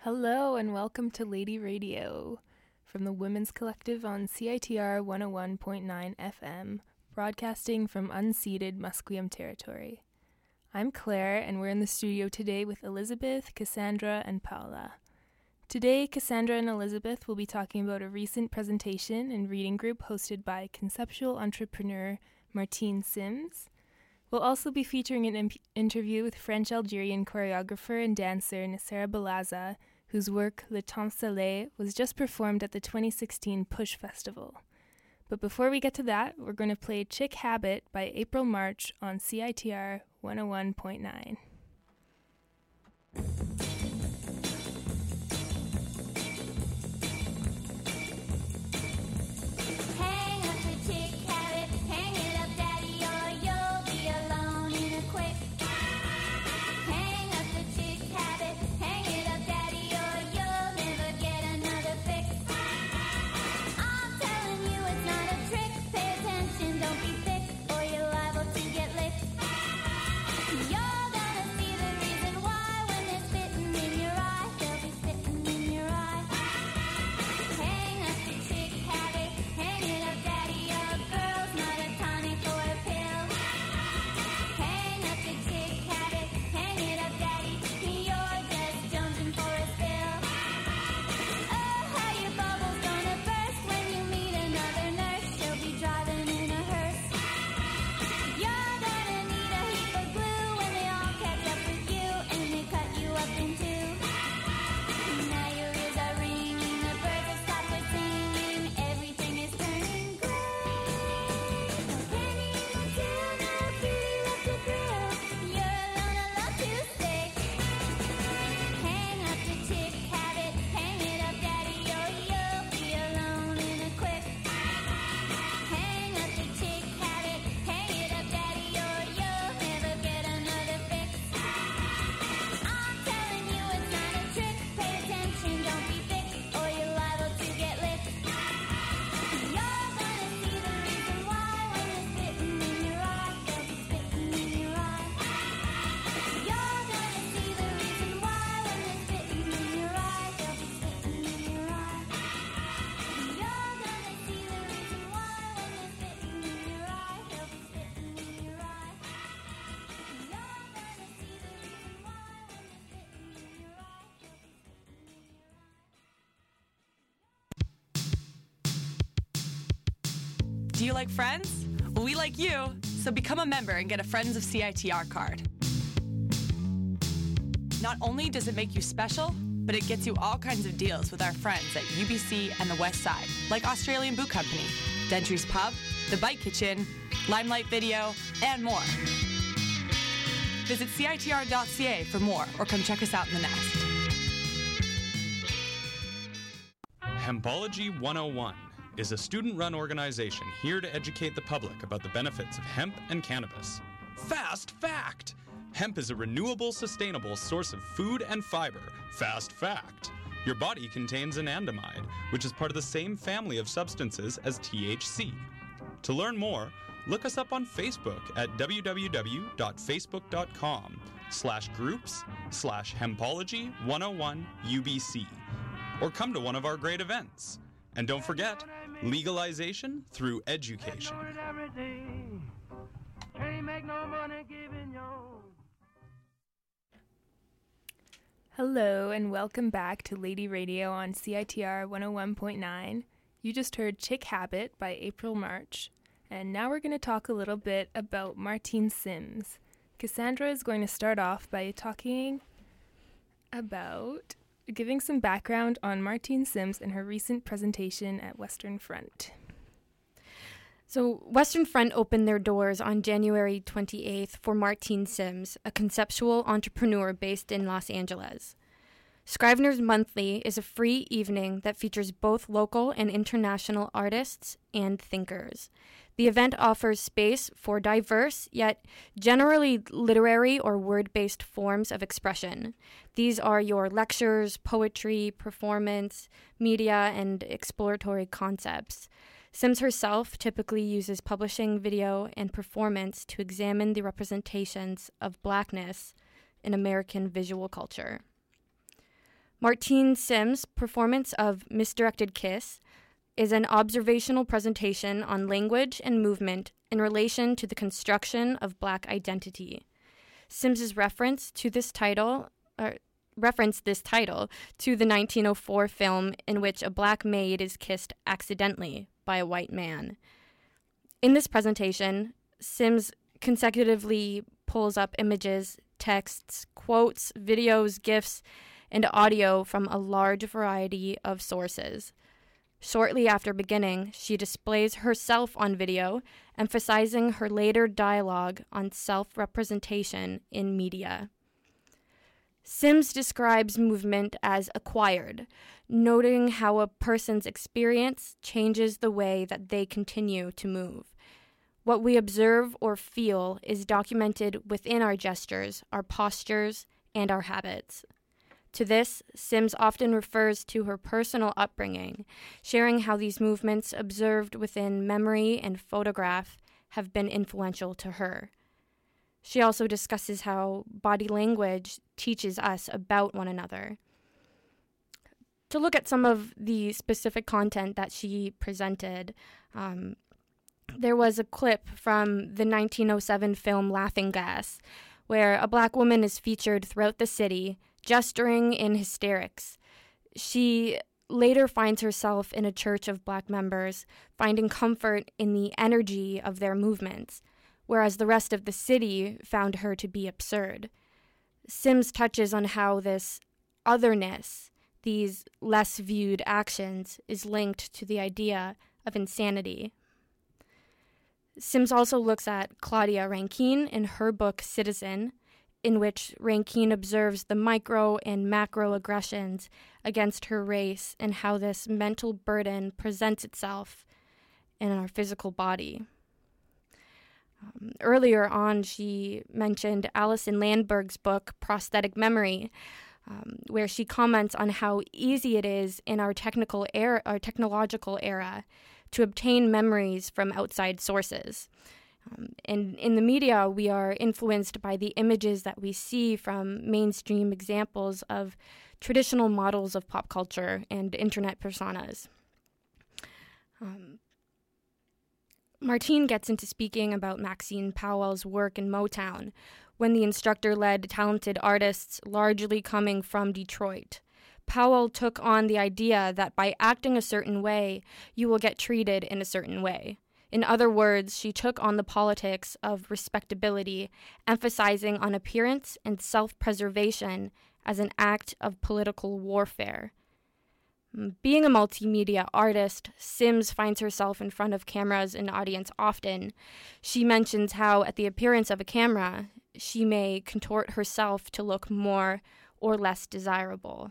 Hello and welcome to Lady Radio from the Women's Collective on CITR 101.9 FM, broadcasting from unceded Musqueam territory. I'm Claire and we're in the studio today with Elizabeth, Cassandra, and Paula. Today, Cassandra and Elizabeth will be talking about a recent presentation and reading group hosted by conceptual entrepreneur Martine Sims. We'll also be featuring an interview with French-Algerian choreographer and dancer Nacera Balaza, whose work Le Temps Salé was just performed at the 2016 Push Festival. But before we get to that, we're going to play Chick Habit by April March on CITR 101.9. Do you like Friends? Well, we like you, so become a member and get a Friends of CITR card. Not only does it make you special, but it gets you all kinds of deals with our friends at UBC and the West Side, like Australian Boot Company, Dentry's Pub, The Bite Kitchen, Limelight Video, and more. Visit CITR.ca for more, or come check us out in the Nest. Hempology 101 is a student-run organization here to educate the public about the benefits of hemp and cannabis. Fast fact! Hemp is a renewable, sustainable source of food and fiber. Fast fact! Your body contains anandamide, which is part of the same family of substances as THC. To learn more, look us up on Facebook at www.facebook.com/groups/hempology101UBC, or come to one of our great events. And don't forget, legalization through education. Hello and welcome back to Lady Radio on CITR 101.9. You just heard Chick Habit by April March. And now we're going to talk a little bit about Martine Sims. Cassandra is going to start off by talking about giving some background on Martine Sims and her recent presentation at Western Front. So Western Front opened their doors on January 28th for Martine Sims, a conceptual entrepreneur based in Los Angeles. Scrivener's Monthly is a free evening that features both local and international artists and thinkers. The event offers space for diverse, yet generally literary or word-based forms of expression. These are your lectures, poetry, performance, media, and exploratory concepts. Sims herself typically uses publishing, video, and performance to examine the representations of Blackness in American visual culture. Martine Sims' performance of Misdirected Kiss is an observational presentation on language and movement in relation to the construction of Black identity. Sims's reference this title to the 1904 film in which a Black maid is kissed accidentally by a white man. In this presentation, Sims consecutively pulls up images, texts, quotes, videos, GIFs, and audio from a large variety of sources. Shortly after beginning, she displays herself on video, emphasizing her later dialogue on self-representation in media. Sims describes movement as acquired, noting how a person's experience changes the way that they continue to move. What we observe or feel is documented within our gestures, our postures, and our habits. To this, Sims often refers to her personal upbringing, sharing how these movements observed within memory and photograph have been influential to her. She also discusses how body language teaches us about one another. To look at some of the specific content that she presented, there was a clip from the 1907 film Laughing Gas, where a Black woman is featured throughout the city, gesturing in hysterics. She later finds herself in a church of Black members, finding comfort in the energy of their movements, whereas the rest of the city found her to be absurd. Sims touches on how this otherness, these less viewed actions, is linked to the idea of insanity. Sims also looks at Claudia Rankine in her book Citizen, in which Rankine observes the micro and macro aggressions against her race and how this mental burden presents itself in our physical body. Earlier on, she mentioned Alison Landberg's book Prosthetic Memory, where she comments on how easy it is in our technological era to obtain memories from outside sources. And in the media, we are influenced by the images that we see from mainstream examples of traditional models of pop culture and internet personas. Martine gets into speaking about Maxine Powell's work in Motown, when the instructor led talented artists largely coming from Detroit. Powell took on the idea that by acting a certain way, you will get treated in a certain way. In other words, she took on the politics of respectability, emphasizing on appearance and self-preservation as an act of political warfare. Being a multimedia artist, Sims finds herself in front of cameras and audience often. She mentions how, at the appearance of a camera, she may contort herself to look more or less desirable.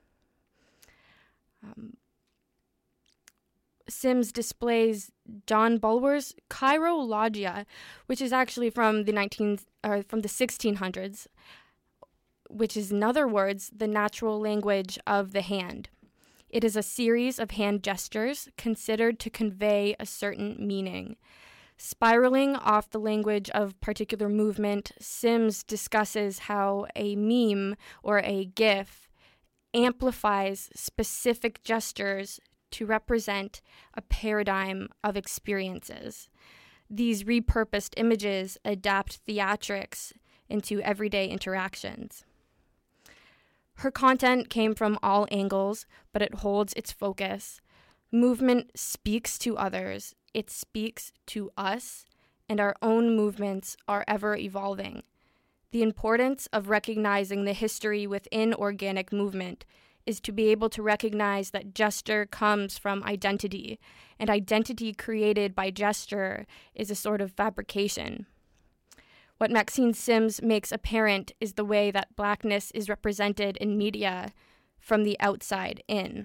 Sims displays John Bulwer's chirologia, which is actually from the 1600s, which is, in other words, the natural language of the hand. It is a series of hand gestures considered to convey a certain meaning. Spiraling off the language of particular movement, Sims discusses how a meme or a GIF amplifies specific gestures to represent a paradigm of experiences. These repurposed images adapt theatrics into everyday interactions. Her content came from all angles, but it holds its focus. Movement speaks to others, it speaks to us, and our own movements are ever evolving. The importance of recognizing the history within organic movement is to be able to recognize that gesture comes from identity, and identity created by gesture is a sort of fabrication. What Maxine Sims makes apparent is the way that Blackness is represented in media from the outside in.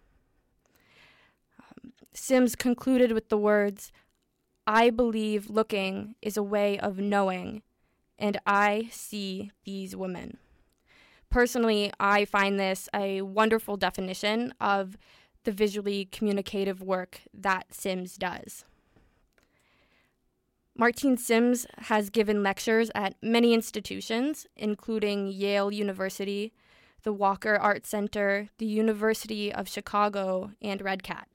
Sims concluded with the words, "I believe looking is a way of knowing, and I see these women." Personally, I find this a wonderful definition of the visually communicative work that Sims does. Martine Sims has given lectures at many institutions, including Yale University, the Walker Art Center, the University of Chicago, and Red Cat.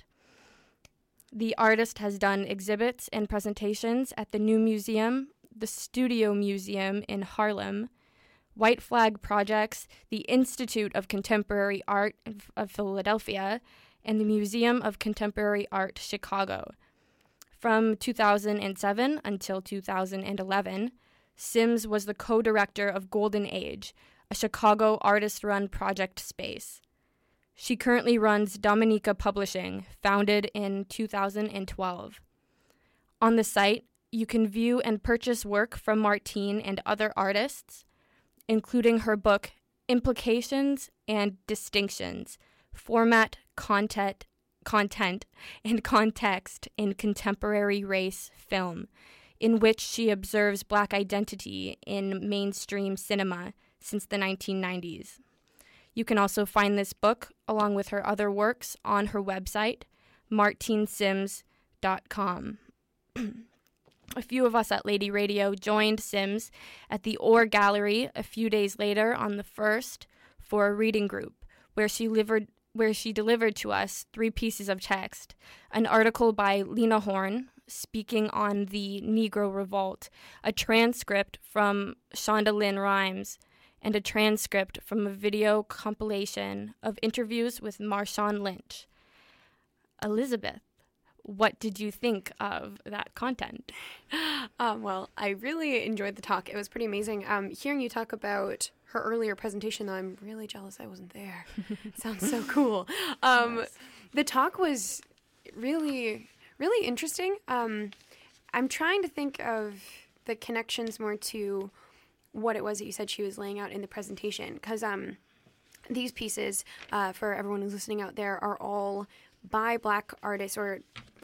The artist has done exhibits and presentations at the New Museum, the Studio Museum in Harlem, White Flag Projects, the Institute of Contemporary Art of Philadelphia, and the Museum of Contemporary Art Chicago. From 2007 until 2011, Sims was the co-director of Golden Age, a Chicago artist-run project space. She currently runs Dominica Publishing, founded in 2012. On the site, you can view and purchase work from Martine and other artists, including her book, Implications and Distinctions, Format, Content, and Context in Contemporary Race Film, in which she observes Black identity in mainstream cinema since the 1990s. You can also find this book, along with her other works, on her website, martinesims.com. A few of us at Lady Radio joined Sims at the Orr Gallery a few days later on the 1st for a reading group, where she delivered to us 3 pieces of text, an article by Lena Horne speaking on the Negro Revolt, a transcript from Shonda Lynn Rhimes, and a transcript from a video compilation of interviews with Marshawn Lynch. Elizabeth, what did you think of that content? Well, I really enjoyed the talk. It was pretty amazing. Hearing you talk about her earlier presentation, though, I'm really jealous I wasn't there. It sounds so cool. The talk was really, really interesting. I'm trying to think of the connections more to what it was that you said she was laying out in the presentation, because these pieces, for everyone who's listening out there, are all by Black artists or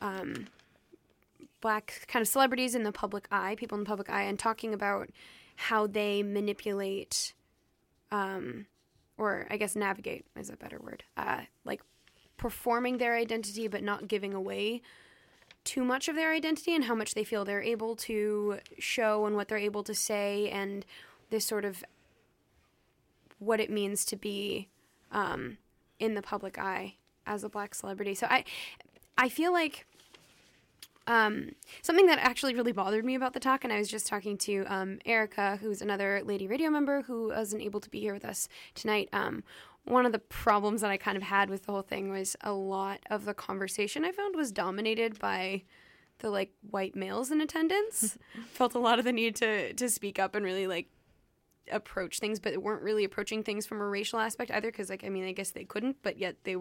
Black kind of celebrities in the public eye, people in the public eye, and talking about how they manipulate, or I guess navigate is a better word, like performing their identity but not giving away too much of their identity, and how much they feel they're able to show and what they're able to say, and this sort of what it means to be in the public eye as a Black celebrity. So I feel like something that actually really bothered me about the talk, and I was just talking to Erica, who's another Lady Radio member who wasn't able to be here with us tonight. One of the problems that I kind of had with the whole thing was a lot of the conversation I found was dominated by the, like, white males in attendance. Felt a lot of the need to speak up and really, like, approach things, but weren't really approaching things from a racial aspect either, because, like, I mean, I guess they couldn't, but yet they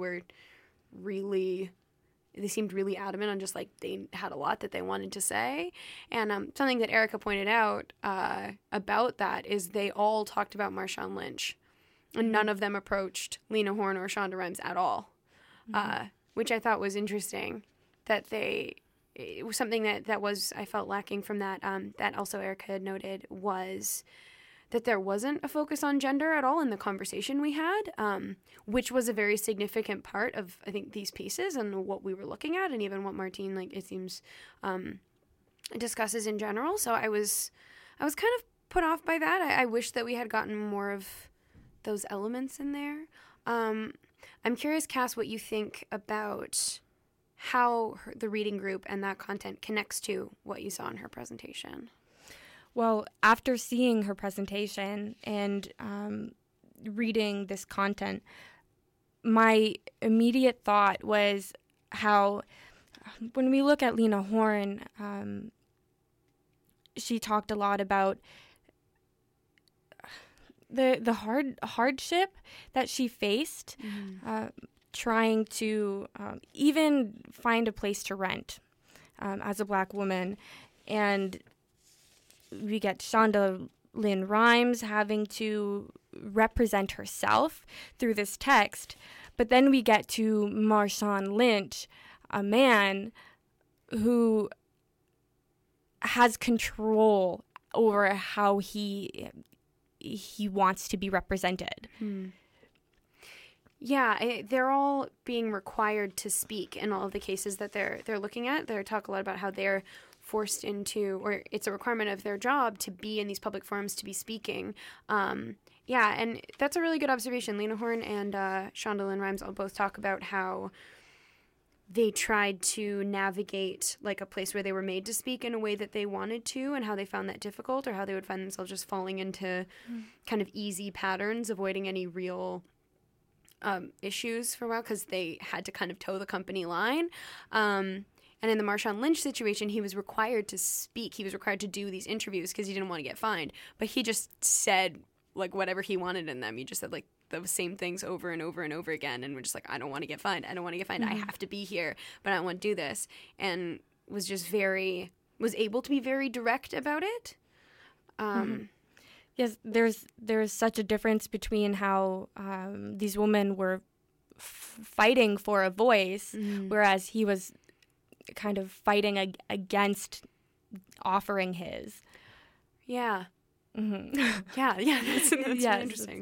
seemed really adamant on just, like, they had a lot that they wanted to say. And something that Erica pointed out about that is they all talked about Marshawn Lynch, and none of them approached Lena Horne or Shonda Rhimes at all, which I thought was interesting, that it was something that was, I felt, lacking from that. That also Erica had noted was that there wasn't a focus on gender at all in the conversation we had, which was a very significant part of, I think, these pieces and what we were looking at, and even what Martine, like, it seems, discusses in general. So I was kind of put off by that. I wish that we had gotten more of those elements in there. I'm curious, Cass, what you think about how the reading group and that content connects to what you saw in her presentation. Well, after seeing her presentation and reading this content, my immediate thought was how, when we look at Lena Horne, she talked a lot about the hardship that she faced, trying to even find a place to rent as a Black woman. And we get Shonda Lynn Rhimes having to represent herself through this text. But then we get to Marshawn Lynch, a man who has control over how he wants to be represented. Yeah, they're all being required to speak in all of the cases that they're looking at. They talk a lot about how they're forced into, or it's a requirement of their job to be in these public forums, to be speaking. Yeah, and that's a really good observation. Lena Horne and Shonda Lynn Rhimes all both talk about how they tried to navigate like a place where they were made to speak in a way that they wanted to, and how they found that difficult, or how they would find themselves just falling into kind of easy patterns, avoiding any real issues for a while because they had to kind of toe the company line. And in the Marshawn Lynch situation, he was required to speak. He was required to do these interviews because he didn't want to get fined. But he just said like whatever he wanted in them. He just said like the same things over and over and over again, and we're just like, I don't want to get fined. I don't want to get fined. I have to be here, but I don't want to do this. And was able to be very direct about it. Yes, there's such a difference between how these women were fighting for a voice, whereas he was kind of fighting against offering his. Yeah. Mm-hmm. Yeah, that's Yes. interesting.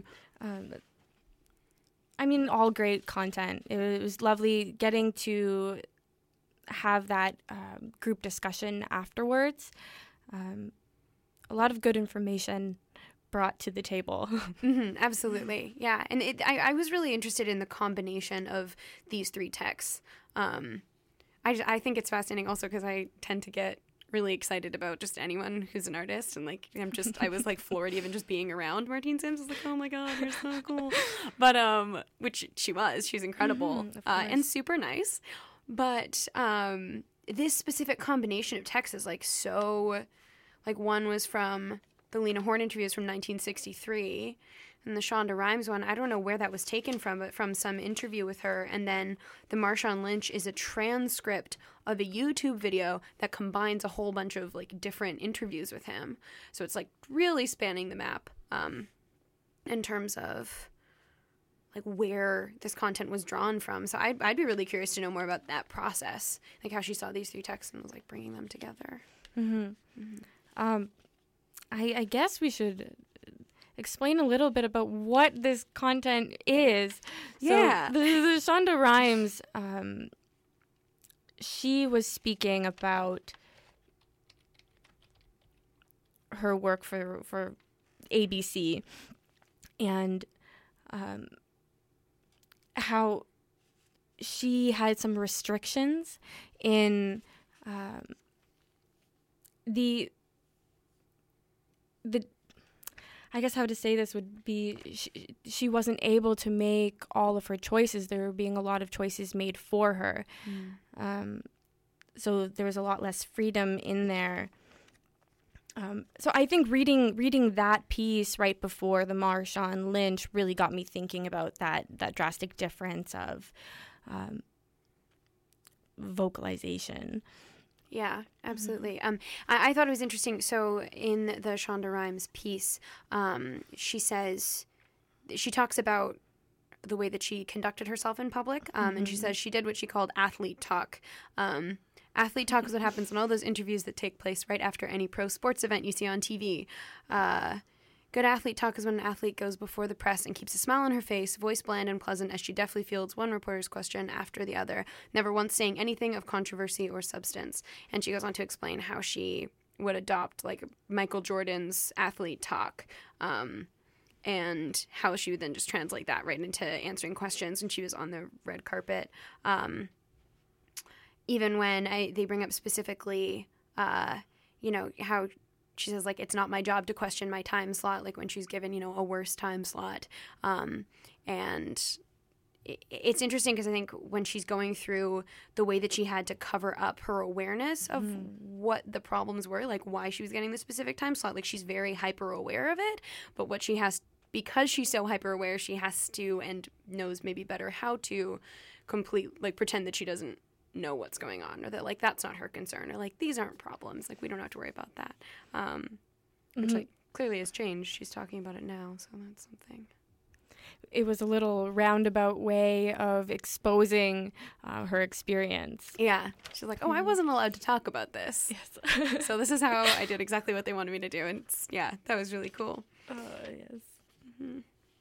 I mean, all great content. It was lovely getting to have that group discussion afterwards. A lot of good information brought to the table. Absolutely, yeah. And I was really interested in the combination of these three texts. I think it's fascinating also because I tend to get really excited about just anyone who's an artist, and like I was like floored even just being around Martine Sims. I was like, oh my god, you're so cool. But which she's incredible, and super nice. But this specific combination of texts is like so, like one was from the Lena Horne interviews from 1963. And the Shonda Rhimes one, I don't know where that was taken from, but from some interview with her. And then the Marshawn Lynch is a transcript of a YouTube video that combines a whole bunch of like different interviews with him. So it's like really spanning the map in terms of like where this content was drawn from. So I'd be really curious to know more about that process, like how she saw these three texts and was like bringing them together. I guess we should explain a little bit about what this content is. Yeah. So the Shonda Rhimes, she was speaking about her work for ABC and how she had some restrictions in the I guess how to say this would be she wasn't able to make all of her choices. There were being a lot of choices made for her. So there was a lot less freedom in there. So I think reading that piece right before the Marshawn Lynch really got me thinking about that drastic difference of vocalization. Yeah, absolutely. I thought it was interesting. So in the Shonda Rhimes piece, she talks about the way that she conducted herself in public, and she says she did what she called athlete talk. Athlete talk is what happens in all those interviews that take place right after any pro sports event you see on TV. Good athlete talk is when an athlete goes before the press and keeps a smile on her face, voice bland and pleasant as she deftly fields one reporter's question after the other, never once saying anything of controversy or substance. And she goes on to explain how she would adopt like Michael Jordan's athlete talk, and how she would then just translate that right into answering questions when she was on the red carpet. Even when they bring up specifically, how she says, like, it's not my job to question my time slot, like when she's given, a worse time slot. And it's interesting because I think when she's going through the way that she had to cover up her awareness of what the problems were, like why she was getting the specific time slot, like she's very hyper aware of it. But what she has, because she's so hyper aware, she has to and knows maybe better how to pretend that she doesn't know what's going on, or that like that's not her concern, or like these aren't problems, like we don't have to worry about that, which like clearly has changed. She's talking about it now, so that's something. It was a little roundabout way of exposing her experience. Yeah, she's like, I wasn't allowed to talk about this. Yes. So this is how I did exactly what they wanted me to do, and that was really cool. Yes.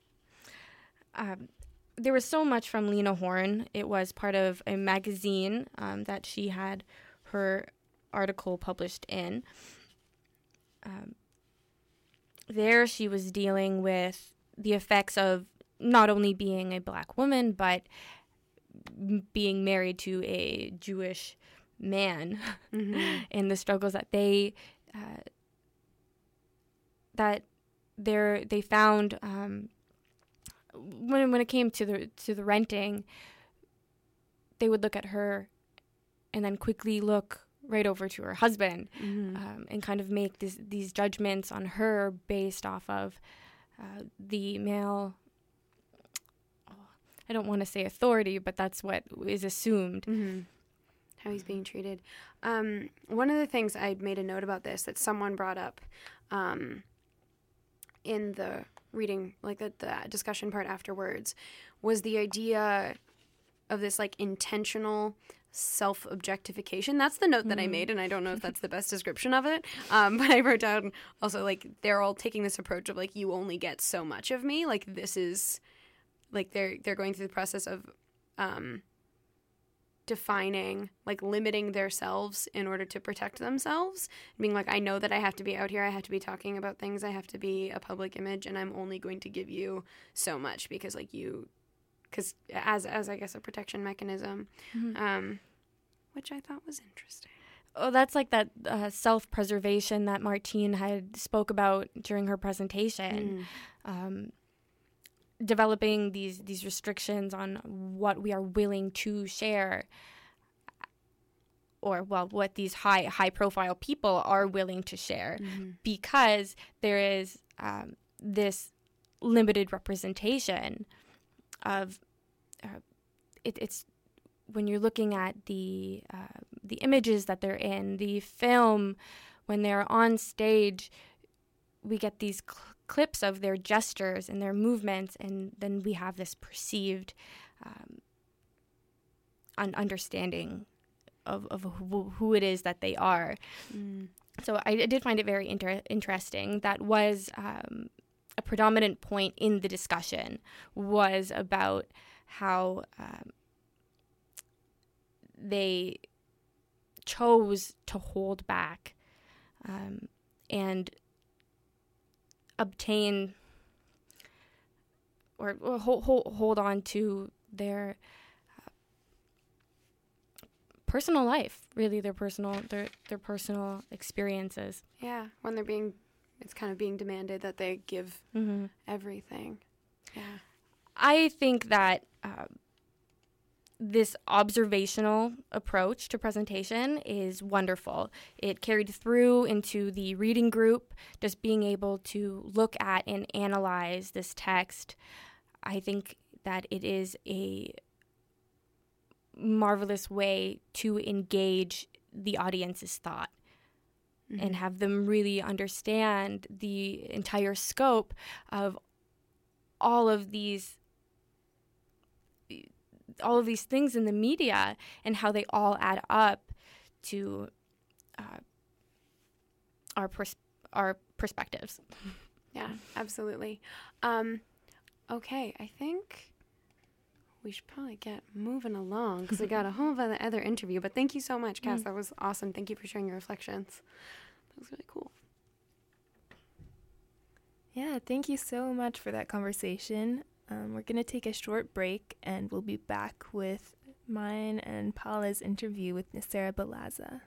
There was so much from Lena Horne. It was part of a magazine that she had her article published in. There she was dealing with the effects of not only being a Black woman, but being married to a Jewish man, and the struggles that they found when it came to the renting. They would look at her and then quickly look right over to her husband, and kind of make these judgments on her based off of the male, I don't want to say authority, but that's what is assumed. How he's being treated. One of the things I made a note about this that someone brought up in the reading, like the discussion part afterwards, was the idea of this like intentional self-objectification. That's the note that I made, and I don't know if that's the best description of it. But I wrote down also, like, they're all taking this approach of like, you only get so much of me. Like, this is like they're going through the process of defining, like limiting themselves in order to protect themselves, being like, I know that I have to be out here, I have to be talking about things, I have to be a public image, and I'm only going to give you so much because like you, because as I guess a protection mechanism, which I thought was interesting. Oh, that's like that self-preservation that Martine had spoke about during her presentation. Developing these restrictions on what we are willing to share, or well, what these high profile people are willing to share, because there is this limited representation of it's when you're looking at the images that they're in the film, when they're on stage, we get these clips of their gestures and their movements, and then we have this perceived understanding of who it is that they are. So I did find it very interesting. That was a predominant point in the discussion, was about how they chose to hold back and obtain or hold on to their personal life, really their personal experiences. Yeah, when it's kind of being demanded that they give everything. Yeah, I think that this observational approach to presentation is wonderful. It carried through into the reading group, just being able to look at and analyze this text. I think that it is a marvelous way to engage the audience's thought and have them really understand the entire scope of all of these things in the media and how they all add up to our perspectives. Yeah, absolutely. Okay, I think we should probably get moving along because we got a whole other interview. But thank you so much, Cass. That was awesome. Thank you for sharing your reflections. That was really cool. Yeah, thank you so much for that conversation. We're going to take a short break, and we'll be back with mine and Paula's interview with Nisera Balaza.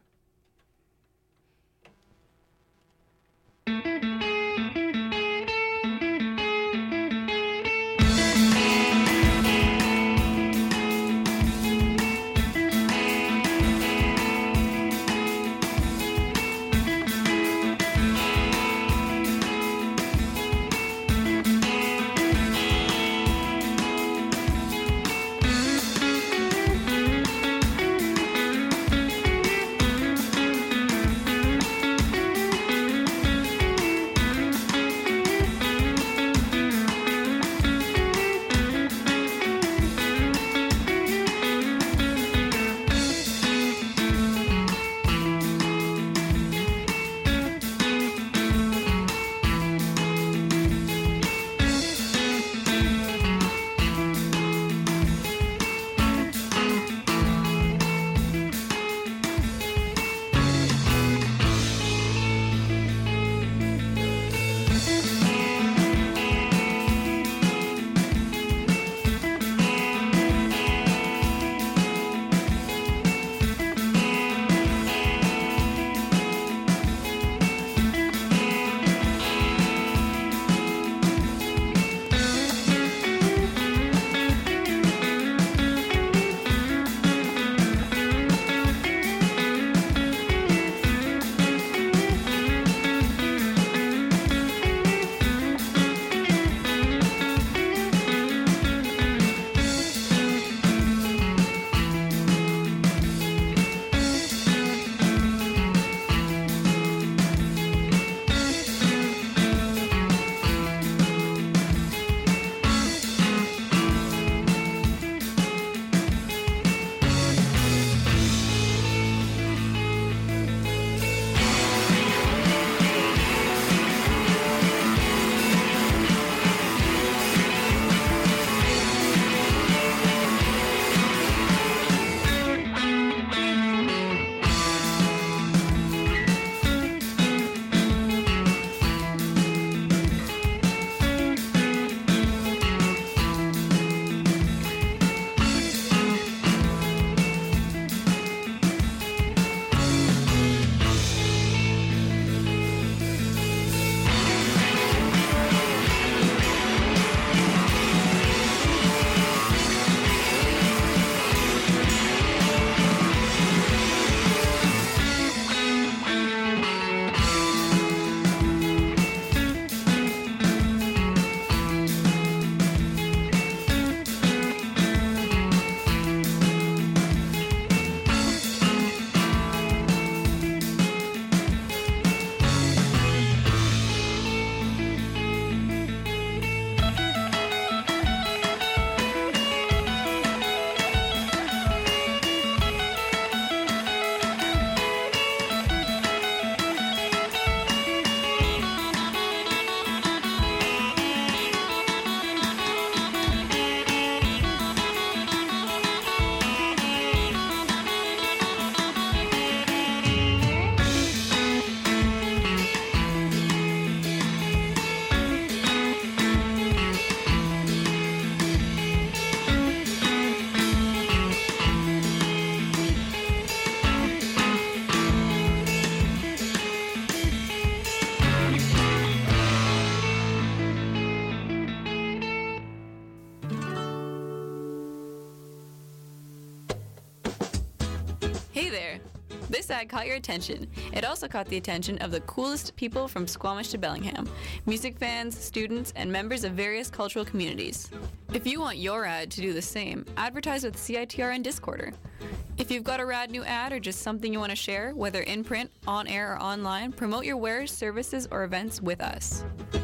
Hey there! This ad caught your attention. It also caught the attention of the coolest people from Squamish to Bellingham, music fans, students, and members of various cultural communities. If you want your ad to do the same, advertise with CITR and Discorder. If you've got a rad new ad or just something you want to share, whether in print, on air, or online, promote your wares, services, or events with us.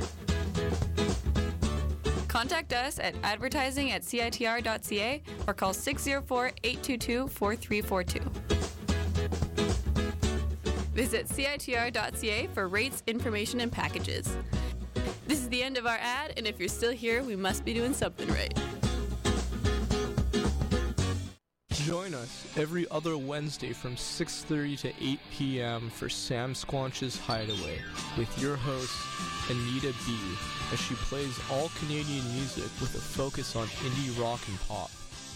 Contact us at advertising@citr.ca or call 604-822-4342. Visit citr.ca for rates, information, and packages. This is the end of our ad, and if you're still here, we must be doing something right. Join us every other Wednesday from 6:30 to 8 p.m. for Sam Squanch's Hideaway with your host, Anita B., as she plays all Canadian music with a focus on indie rock and pop.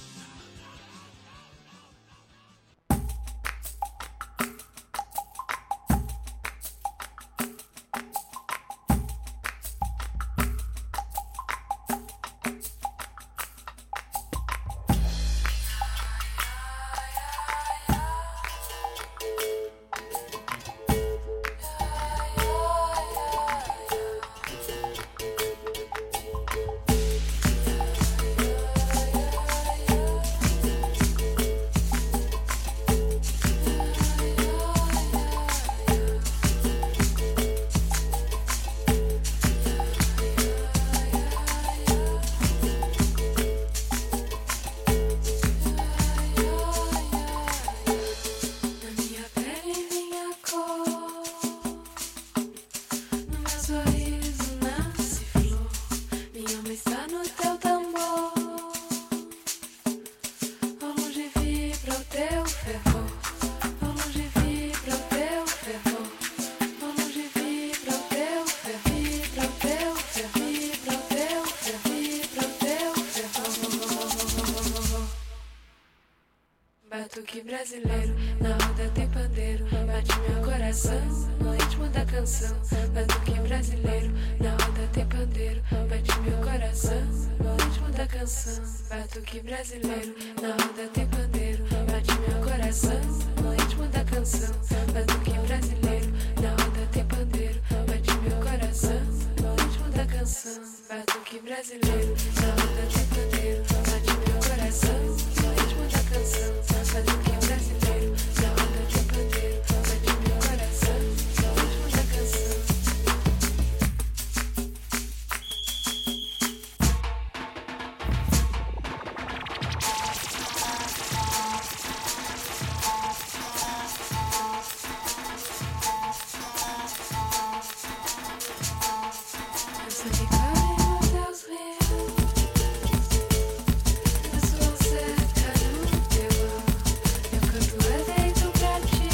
Batuque brasileiro, na roda tem pandeiro, bate meu coração, no ritmo da canção. Batuque brasileiro, na roda tem pandeiro, bate meu coração, no ritmo da canção. Batuque brasileiro, na roda tem pandeiro, bate meu coração, no ritmo da canção. Batuque brasileiro, na roda tem pandeiro, bate meu coração, no ritmo da canção. Batuque brasileiro, na roda tem pandeiro, bate meu coração, no ritmo da canção. Batuque brasileiro, na roda tem pandeiro, bate meu coração, no ritmo da canção. Eu sou de Caminho Deus Rio, eu sou certa no teu ar, eu canto dentro pra ti.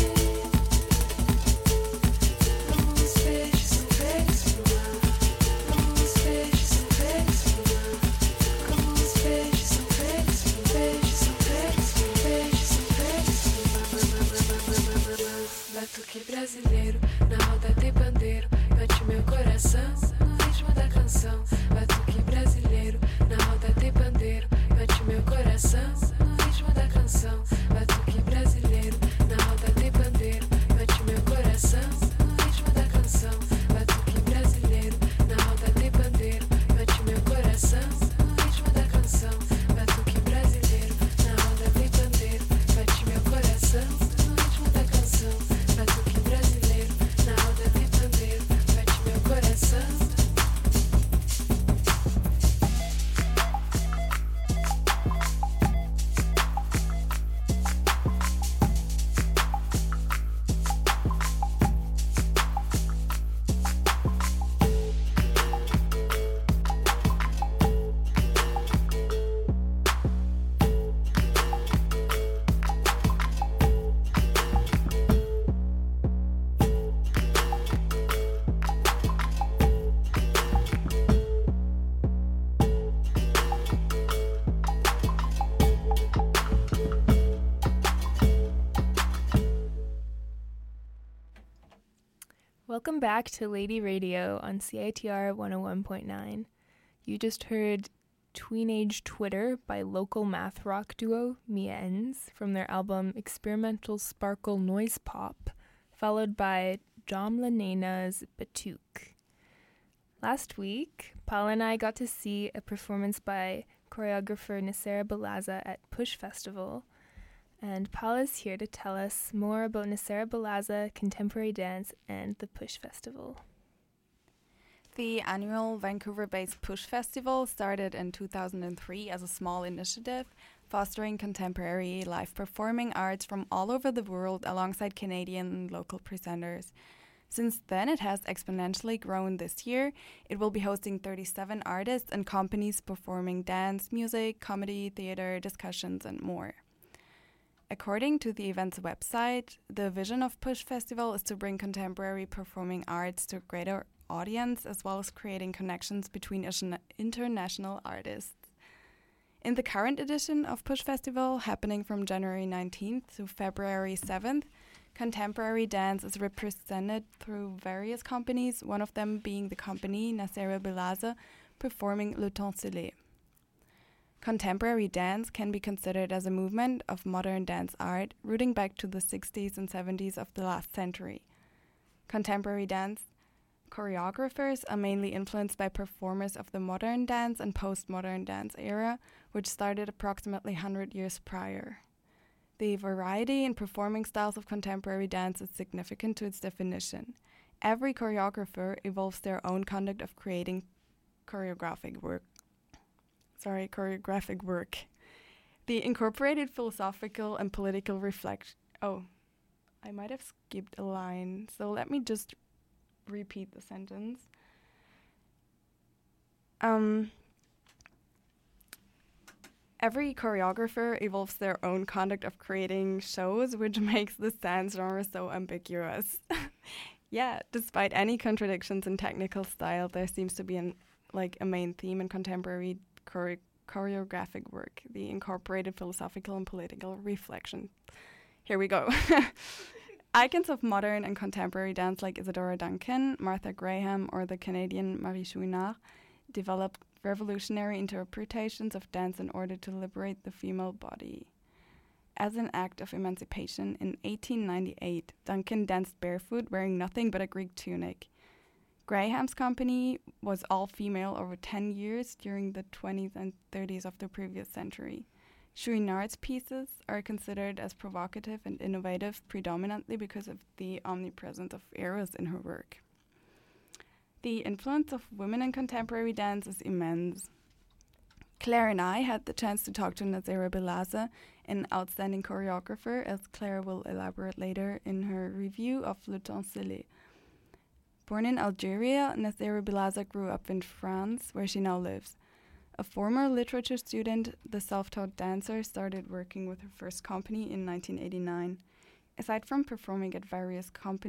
Como os peixes são feitos pro mar, como os peixes são feitos pro mar, como os peixes são feitos pro peixes são feitos pro peixes são feitos pro mar. Batuque brasileiro, na roda tem pandeiro, bate meu coração, no ritmo da canção. Batuque brasileiro, na roda tem pandeiro, bate meu coração, no ritmo da canção. Batuque brasileiro, na roda tem pandeiro, bate meu coração, no ritmo da canção. Batuque brasileiro, na roda tem pandeiro, bate meu coração, no ritmo da canção. Batuque brasileiro, na roda tem pandeiro, bate meu coração, no ritmo da canção. Batuque brasileiro, na roda tem pandeiro, bate meu coração. Welcome back to Lady Radio on CITR 101.9. You just heard Tweenage Twitter by local math rock duo Mia Ens from their album Experimental Sparkle Noise Pop, followed by Jamlanena's Batuk. Last week, Paula and I got to see a performance by choreographer Nasera Balaza at Push Festival, and Paula's here to tell us more about Nasera Balaza, contemporary dance, and the Push Festival. The annual Vancouver-based Push Festival started in 2003 as a small initiative, fostering contemporary live performing arts from all over the world alongside Canadian and local presenters. Since then, it has exponentially grown this year. It will be hosting 37 artists and companies performing dance, music, comedy, theater, discussions, and more. According to the event's website, the vision of Push Festival is to bring contemporary performing arts to a greater audience, as well as creating connections between international artists. In the current edition of Push Festival, happening from January 19th to February 7th, contemporary dance is represented through various companies, one of them being the company Nasera Balaza, performing Le Temps Scellé. Contemporary dance can be considered as a movement of modern dance art rooting back to the 60s and 70s of the last century. Contemporary dance choreographers are mainly influenced by performers of the modern dance and postmodern dance era, which started approximately 100 years prior. The variety in performing styles of contemporary dance is significant to its definition. Every choreographer evolves their own conduct of creating choreographic work. The incorporated philosophical and political reflection. Oh, I might have skipped a line, so let me just repeat the sentence. Every choreographer evolves their own conduct of creating shows, which makes the dance genre so ambiguous. Yeah, despite any contradictions in technical style, there seems to be a main theme in contemporary choreographic work, the incorporated philosophical and political reflection. Here we go. Icons of modern and contemporary dance like Isadora Duncan, Martha Graham, or the Canadian Marie Chouinard developed revolutionary interpretations of dance in order to liberate the female body. As an act of emancipation, in 1898, Duncan danced barefoot, wearing nothing but a Greek tunic. Graham's company was all-female over 10 years during the 20s and 30s of the previous century. Chouinard's pieces are considered as provocative and innovative predominantly because of the omnipresence of eros in her work. The influence of women in contemporary dance is immense. Claire and I had the chance to talk to Nasera Balaza, an outstanding choreographer, as Claire will elaborate later in her review of Le Temps Scellé. Born in Algeria, Nasera Balaza grew up in France, where she now lives. A former literature student, the self-taught dancer started working with her first company in 1989. Aside from performing at various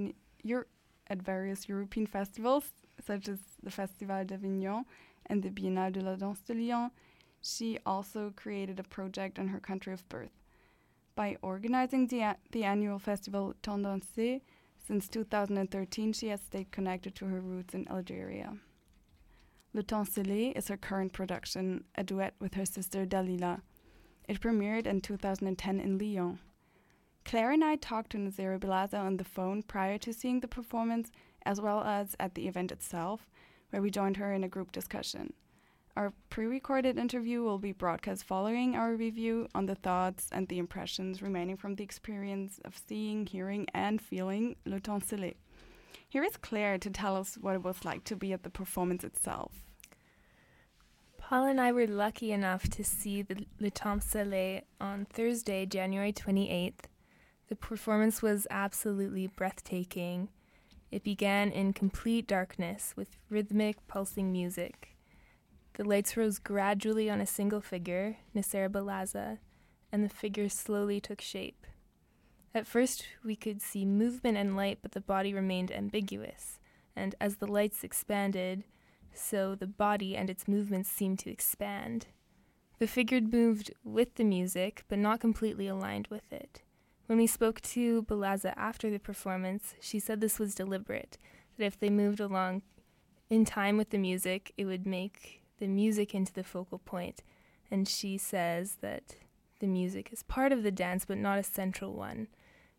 European festivals, such as the Festival d'Avignon and the Biennale de la Danse de Lyon, she also created a project in her country of birth. By organizing the annual festival Tendance, since 2013 she has stayed connected to her roots in Algeria. Le Temps Scellé is her current production, a duet with her sister Dalila. It premiered in 2010 in Lyon. Claire and I talked to Nasera Balaza on the phone prior to seeing the performance, as well as at the event itself, where we joined her in a group discussion. Our pre-recorded interview will be broadcast following our review on the thoughts and the impressions remaining from the experience of seeing, hearing, and feeling Le Temps Scellé. Here is Claire to tell us what it was like to be at the performance itself. Paul and I were lucky enough to see the Le Temps Scellé on Thursday, January 28th. The performance was absolutely breathtaking. It began in complete darkness with rhythmic, pulsing music. The lights rose gradually on a single figure, Nasera Balaza, and the figure slowly took shape. At first, we could see movement and light, but the body remained ambiguous, and as the lights expanded, so the body and its movements seemed to expand. The figure moved with the music, but not completely aligned with it. When we spoke to Balaza after the performance, she said this was deliberate, that if they moved along in time with the music, it would make the music into the focal point, and she says that the music is part of the dance but not a central one.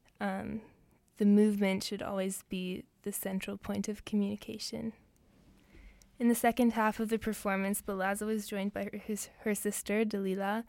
The movement should always be the central point of communication. In the second half of the performance, Balaza was joined by her sister, Dalila.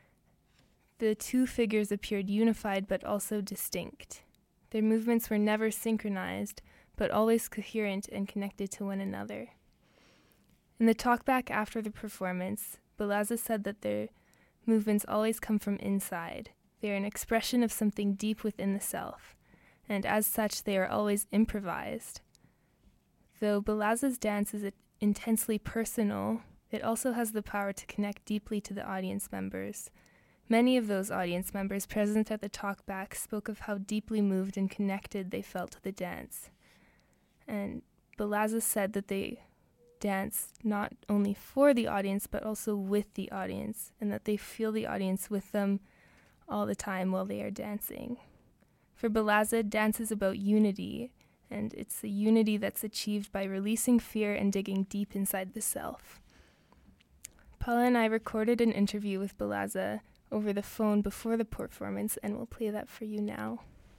The two figures appeared unified but also distinct. Their movements were never synchronized, but always coherent and connected to one another. In the talkback after the performance, Balaza said that their movements always come from inside. They are an expression of something deep within the self, and as such they are always improvised. Though Balaza's dance is intensely personal, it also has the power to connect deeply to the audience members. Many of those audience members present at the talkback spoke of how deeply moved and connected they felt to the dance. And Balaza said that they dance not only for the audience but also with the audience, and that they feel the audience with them all the time while they are dancing. For Balaza, dance is about unity, and it's a unity that's achieved by releasing fear and digging deep inside the self. Paula and I recorded an interview with Balaza over the phone before the performance, and we'll play that for you now.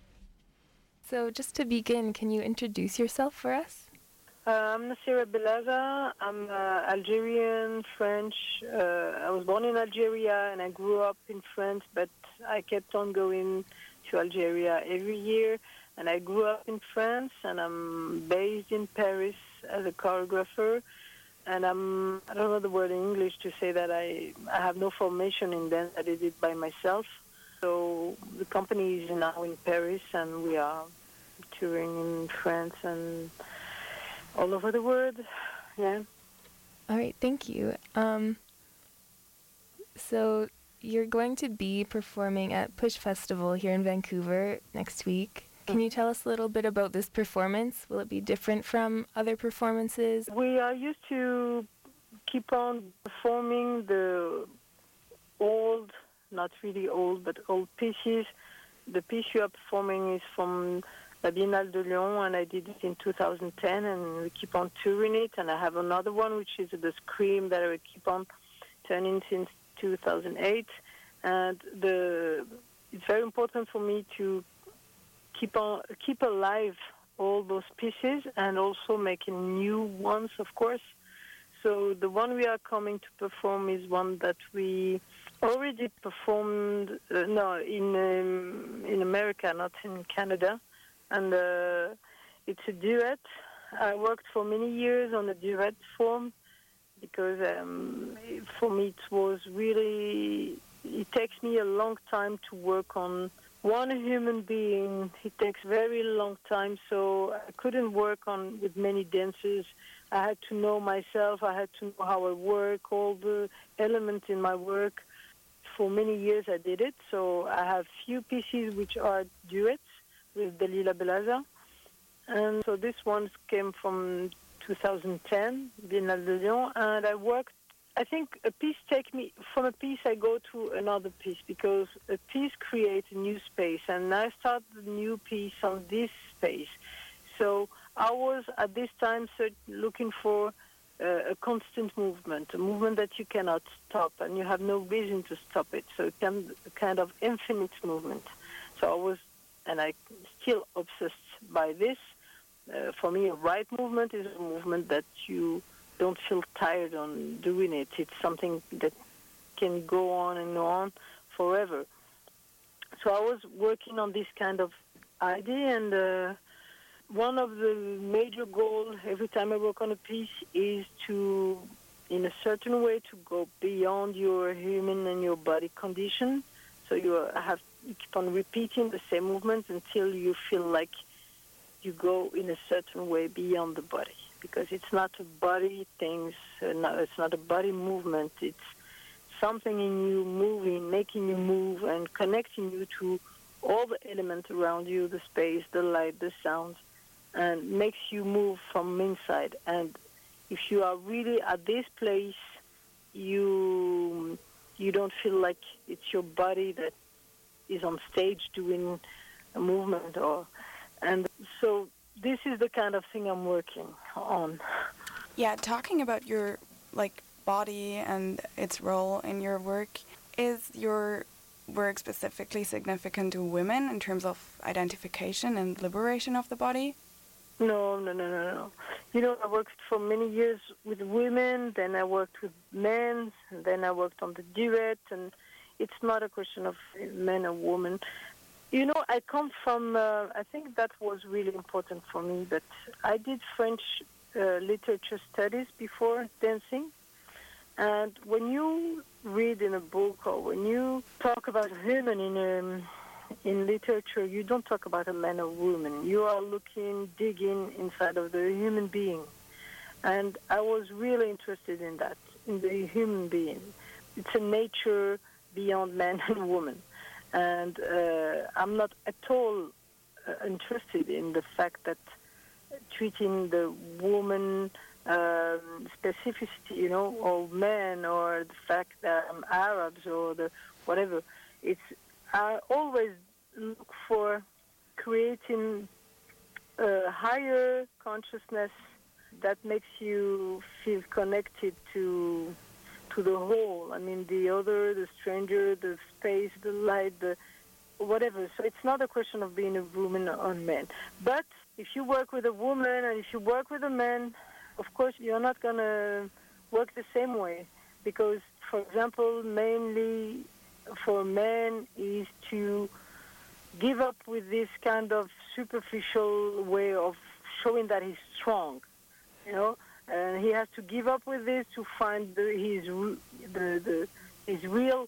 So just to begin, can you introduce yourself for us? I'm Nasira Balaza. I'm Algerian, French. I was born in Algeria and I grew up in France, but I kept on going to Algeria every year. And I grew up in France, and I'm based in Paris as a choreographer. And I don't know the word in English to say that I have no formation in dance. I did it by myself. So the company is now in Paris, and we are touring in France and all over the world. Yeah. All right, thank you. So you're going to be performing at Push Festival here in Vancouver next week. Can you tell us a little bit about this performance? Will it be different from other performances? We are used to keep on performing the old, not really old, but old pieces. The piece you are performing is from La Biennale de Lyon, and I did it in 2010, and we keep on touring it. And I have another one, which is the Scream, that I keep on turning since 2008. And it's very important for me to keep alive all those pieces and also making new ones, of course. So the one we are coming to perform is one that we already performed, in America, not in Canada. And it's a duet. I worked for many years on a duet form because for me it was really, it takes me a long time to work on one human being. It takes very long time, so I couldn't work with many dancers. I had to know myself. I had to know how I work, all the elements in my work. For many years I did it, so I have few pieces which are duets with Dalila Balaza. And so this one came from 2010, Biennale de Lyon, and I worked, I think a piece takes me, from a piece I go to another piece, because a piece creates a new space, and I start the new piece on this space. So I was at this time looking for a constant movement, a movement that you cannot stop, and you have no reason to stop it. So it's a kind of infinite movement. So I was, and I'm still obsessed by this. For me, a right movement is a movement that you don't feel tired on doing it. It's something that can go on and on forever. So I was working on this kind of idea, and one of the major goals every time I work on a piece is to, in a certain way, to go beyond your human and your body condition. So you keep on repeating the same movements until you feel like you go in a certain way beyond the body. Because it's not a body thing, it's not a body movement, it's something in you moving, making you move and connecting you to all the elements around you, the space, the light, the sound, and makes you move from inside. And if you are really at this place, you don't feel like it's your body that is on stage doing a movement, and so this is the kind of thing I'm working on. Yeah, talking about your body and its role in your work. Is your work specifically significant to women in terms of identification and liberation of the body? No. I worked for many years with women, then I worked with men, and then I worked on the duet, and it's not a question of men or women. I come from, I think that was really important for me, but I did French literature studies before dancing, and when you read in a book or when you talk about women in literature, you don't talk about a man or woman. You are digging inside of the human being. And I was really interested in that, in the human being. It's a nature beyond man and woman. And I'm not at all interested in the fact that treating the woman specificity, or men, or the fact that I'm Arabs or the whatever. I always look for creating a higher consciousness that makes you feel connected to the whole. I mean, the other, the stranger, the space, the light, the whatever. So it's not a question of being a woman or a man. But if you work with a woman and if you work with a man, of course, you're not going to work the same way. Because, for example, mainly for men is to give up with this kind of superficial way of showing that he's strong, and he has to give up with this to find his real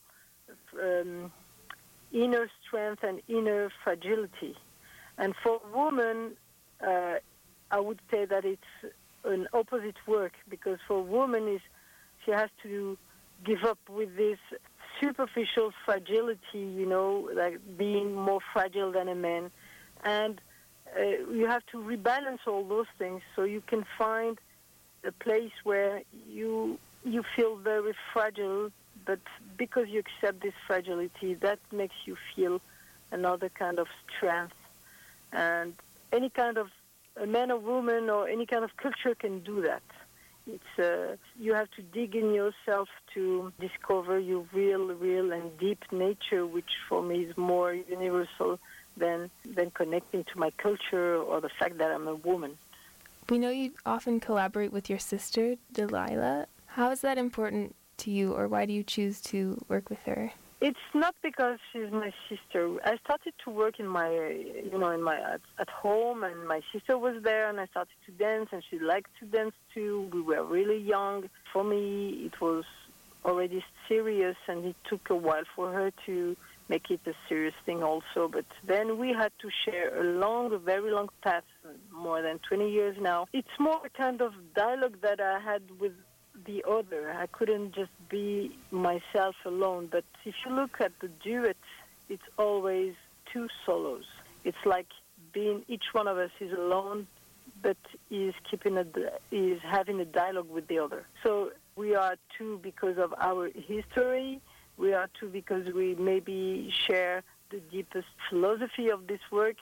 inner strength and inner fragility. And for a woman, I would say that it's an opposite work, because for a woman she has to give up with this superficial fragility, like being more fragile than a man. And you have to rebalance all those things so you can find a place where you feel very fragile, but because you accept this fragility, that makes you feel another kind of strength. And any kind of a man or woman or any kind of culture can do that. It's you have to dig in yourself to discover your real and deep nature, which for me is more universal than connecting to my culture or the fact that I'm a woman. We know you often collaborate with your sister, Delilah. How is that important to you, or why do you choose to work with her? It's not because she's my sister. I started to work in my, at home, and my sister was there, and I started to dance, and she liked to dance too. We were really young. For me, it was already serious, and it took a while for her to make it a serious thing also. But then we had to share a very long path, more than 20 years now. It's more a kind of dialogue that I had with the other. I couldn't just be myself alone. But if you look at the duet, it's always two solos. It's like each one of us is alone, but is having a dialogue with the other. So we are two because of our history. We are two because we maybe share the deepest philosophy of this work.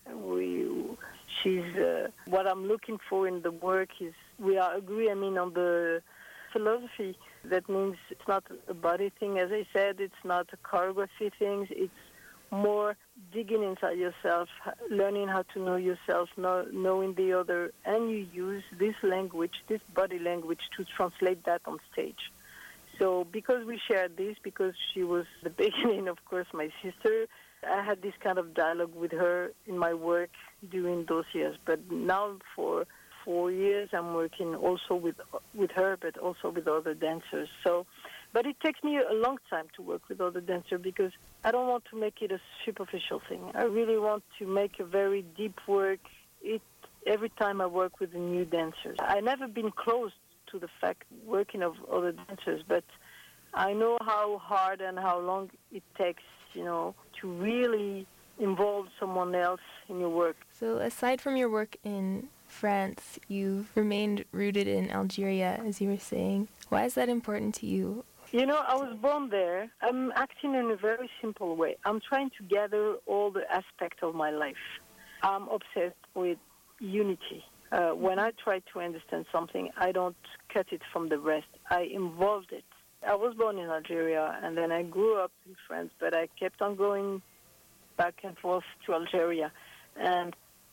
What I'm looking for in the work is we are agree. On the philosophy. That means it's not a body thing, as I said. It's not a choreography thing. It's more digging inside yourself, learning how to know yourself, knowing the other, and you use this language, this body language, to translate that on stage. So because we shared this, because she was the beginning, of course, my sister, I had this kind of dialogue with her in my work during those years. But now for 4 years, I'm working also with her, but also with other dancers. But it takes me a long time to work with other dancers because I don't want to make it a superficial thing. I really want to make a very deep work. Every time I work with the new dancers, I've never been close to the fact working of other dancers, but I know how hard and how long it takes, to really involve someone else in your work. So aside from your work in France, you've remained rooted in Algeria, as you were saying. Why is that important to you? I was born there. I'm acting in a very simple way. I'm trying to gather all the aspects of my life. I'm obsessed with unity. When I try to understand something, I don't cut it from the rest. I involved it. I was born in Algeria, and then I grew up in France, but I kept on going back and forth to Algeria. And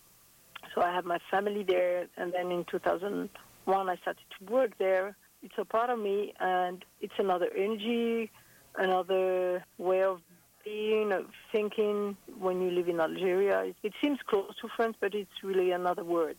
so I have my family there, and then in 2001 I started to work there. It's a part of me, and it's another energy, another way of being, of thinking when you live in Algeria. It seems close to France, but it's really another word.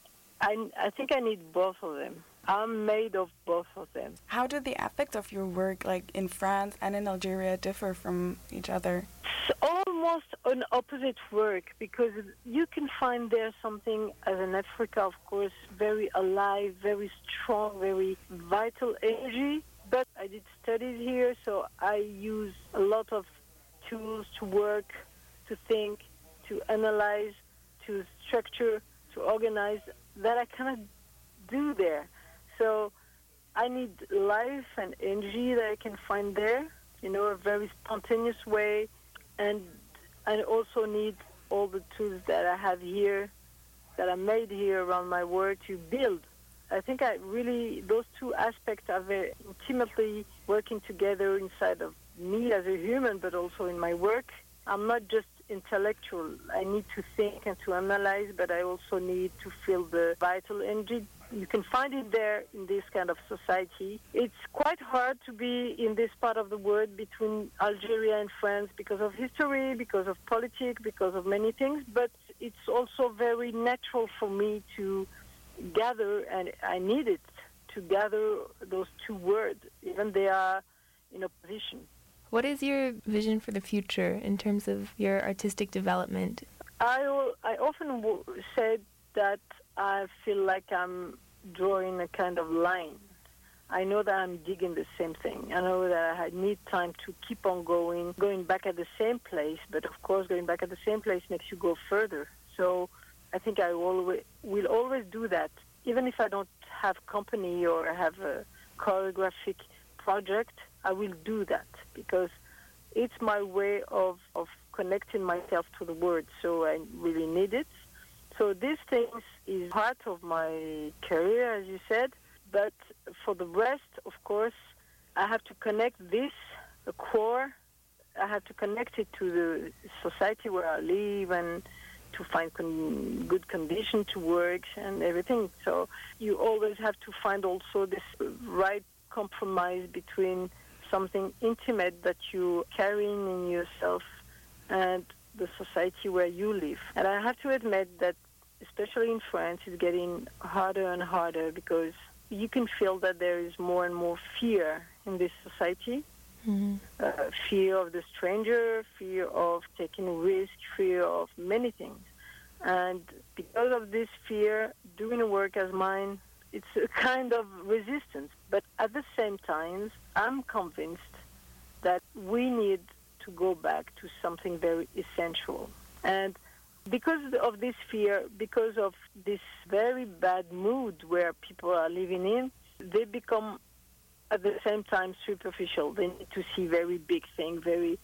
I think I need both of them. I'm made of both of them. How do the aspects of your work, like in France and in Algeria, differ from each other? It's almost an opposite work, because you can find there something, as in Africa, of course, very alive, very strong, very vital energy. But I did studies here, so I use a lot of tools to work, to think, to analyze, to structure, to organize, that I cannot do there. So I need life and energy that I can find there, a very spontaneous way. And I also need all the tools that I have here, that I made here around my work to build. I think those two aspects are very intimately working together inside of me as a human, but also in my work. I'm not just intellectual. I need to think and to analyze, but I also need to feel the vital energy. You can find it there in this kind of society. It's quite hard to be in this part of the world between Algeria and France because of history, because of politics, because of many things, but it's also very natural for me to gather, and I need it to gather those two words, even they are in opposition. What is your vision for the future in terms of your artistic development? I often said that I feel like I'm drawing a kind of line. I know that I'm digging the same thing. I know that I need time to keep on going back at the same place, but of course going back at the same place makes you go further. So I think I will always do that. Even if I don't have company or have a choreographic project, I will do that because it's my way of connecting myself to the world. So I really need it. So these things is part of my career, as you said. But for the rest, of course, I have to connect this, the core. I have to connect it to the society where I live and to find good condition to work and everything. So you always have to find also this right compromise between something intimate that you're carrying in yourself and the society where you live. And I have to admit that, especially in France, it's getting harder and harder because you can feel that there is more and more fear in this society. Mm-hmm. Fear of the stranger, fear of taking risk, fear of many things. And because of this fear, doing a work as mine, it's a kind of resistance. But at the same time, I'm convinced that we need to go back to something very essential. And because of this fear, because of this very bad mood where people are living in, they become at the same time superficial. They need to see very big things,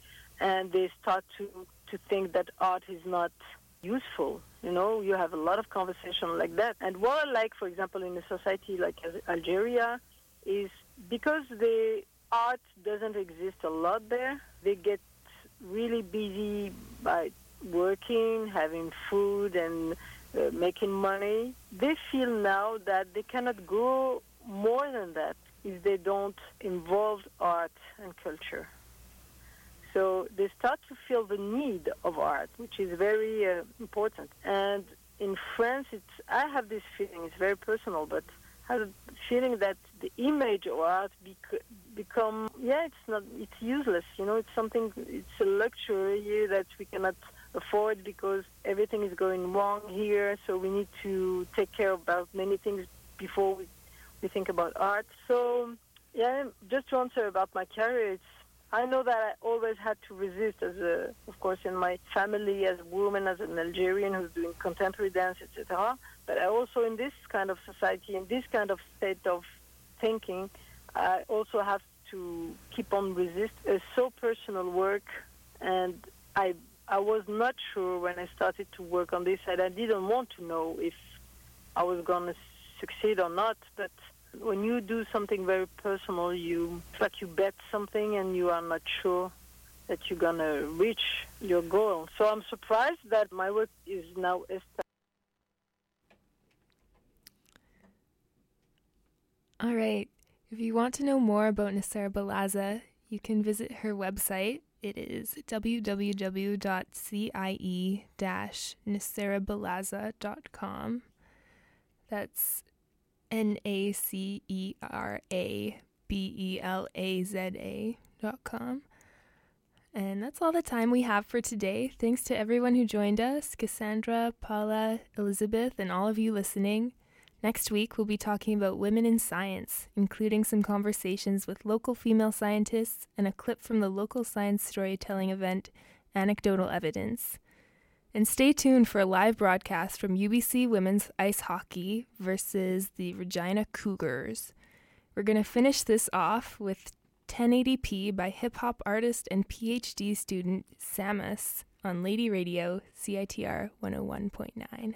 and they start to think that art is not useful. You have a lot of conversation like that. And what I like, for example, in a society like Algeria, is because the art doesn't exist a lot there, they get really busy by working, having food, and making money. They feel now that they cannot go more than that if they don't involve art and culture. So they start to feel the need of art, which is very important. And in France, I have this feeling, it's very personal, but I have a feeling that the image of art become, it's useless. It's a luxury that we cannot afford because everything is going wrong here, so we need to take care about many things before we think about art. So, just to answer about my career, I know that I always had to resist, of course, in my family, as a woman, as an Algerian who's doing contemporary dance, etc. But I also, in this kind of society, in this kind of state of thinking, I also have to keep on resist. It's so personal work, and I was not sure when I started to work on this, and I didn't want to know if I was going to succeed or not, but when you do something very personal, it's like you bet something and you are not sure that you're going to reach your goal. So I'm surprised that my work is now established. All right. If you want to know more about Nicera Balaza, you can visit her website. It is www.cie-nicerabalaza.com. That's NACERABELAZA.com. And that's all the time we have for today. Thanks to everyone who joined us, Cassandra, Paula, Elizabeth, and all of you listening. Next week, we'll be talking about women in science, including some conversations with local female scientists and a clip from the local science storytelling event, Anecdotal Evidence. And stay tuned for a live broadcast from UBC Women's Ice Hockey versus the Regina Cougars. We're going to finish this off with 1080p by hip-hop artist and PhD student Samus on Lady Radio, CITR 101.9.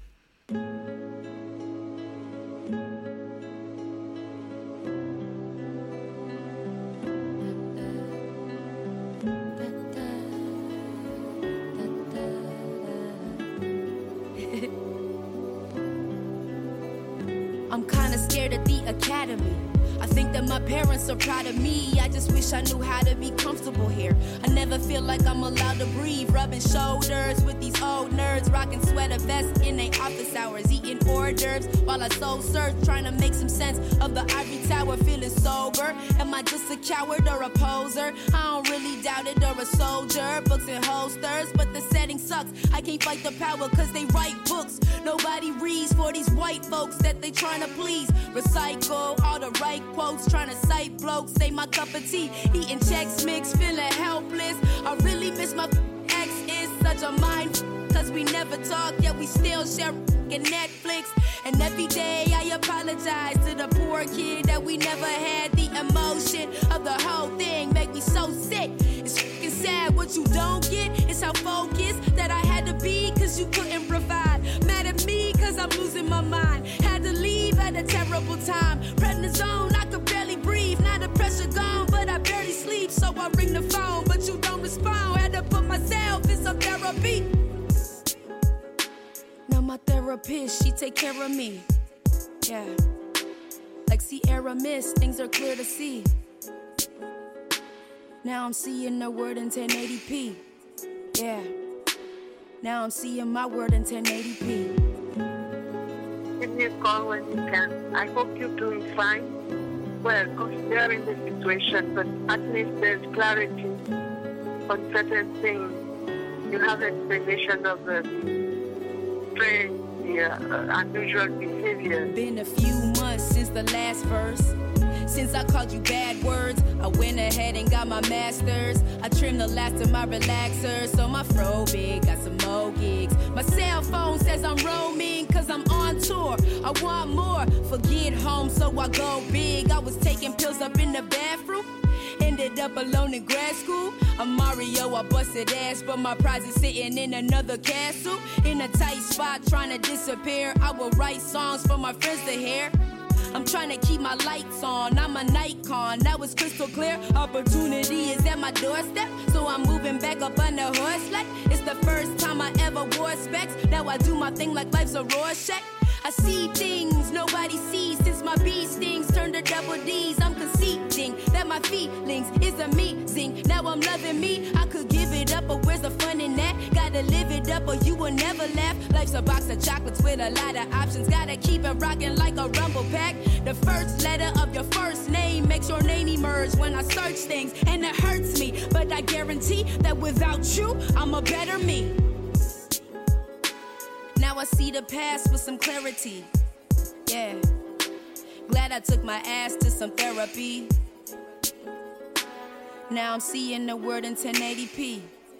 I'm kinda scared of the academy. I think that my parents are proud of me. I just wish I knew how to be comfortable here. I never feel like I'm allowed to breathe. Rubbing shoulders with these old nerds, rocking sweater vests in their office hours, eating hors d'oeuvres while I soul search, trying to make some sense of the ivory tower, feeling sober. Am I just a coward or a poser? I don't really doubt it, or a soldier. Books and holsters, but the setting sucks. I can't fight the power cause they write books. Nobody reads for these white folks that they trying to please. Recycle all the right quotes, trying to cite blokes, say my cup of tea, eating checks mix, feeling helpless. I really miss my ex, is such a mind, cause we never talk, yet we still share Netflix. And every day I apologize to the poor kid that we never had. The emotion of the whole thing make me so sick. It's fucking sad what you don't get. It's how focused that I had to be cause you couldn't provide. Mad at me cause I'm losing my mind. Had to leave at a terrible time. Prednisone, I could barely breathe. Now the pressure gone, but I barely sleep. So I ring the phone, but you don't respond. Had to put myself in some therapy. Now my therapist, she take care of me. Yeah. Like Sierra Mist, things are clear to see. Now I'm seeing the word in 1080p. Yeah. Now I'm seeing my word in 1080p. Give me a call when you can. I hope you're doing fine. Well, considering the situation, but at least there's clarity on certain things. You have explanation of the strange, unusual behavior. Been a few months since the last verse. Since I called you bad words, I went ahead and got my master's. I trimmed the last of my relaxers, so my fro big, got some more gigs. My cell phone says I'm roaming, cause I'm on tour. I want more, forget home, so I go big. I was taking pills up in the bathroom, ended up alone in grad school. I'm Mario, I busted ass, but my prize is sitting in another castle. In a tight spot, trying to disappear. I will write songs for my friends to hear. I'm trying to keep my lights on, I'm a Nikon, now it's crystal clear. Opportunity is at my doorstep, so I'm moving back up on the horse like it's the first time I ever wore specs. Now I do my thing like life's a Rorschach. I see things nobody sees since my bee stings turned to double D's. I'm conceding that my feelings is amazing. Now I'm loving me. I could give it up, but where's the fun in that? Gotta live it up or you will never laugh. Life's a box of chocolates with a lot of options. Gotta keep it rocking like a rumble pack. The first letter of your first name makes your name emerge when I search things, and it hurts me, but I guarantee that without you, I'm a better me. Now I see the past with some clarity. Yeah. Glad I took my ass to some therapy. Now I'm seeing the word in 1080p.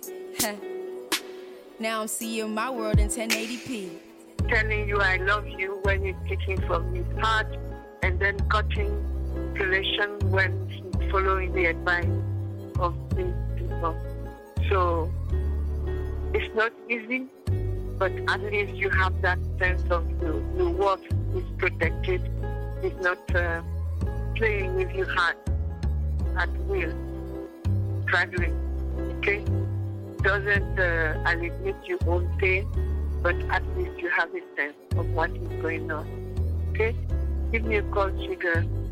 Now I'm seeing my word in 1080p. Telling you I love you when you're taking from his heart, and then cutting relation when he's following the advice of these people. So it's not easy, but at least you have that sense of your worth is protected is not playing with your heart at will, struggling, okay? Doesn't alleviate your own pain, but at least you have a sense of what is going on, okay? Give me a call, Trigger,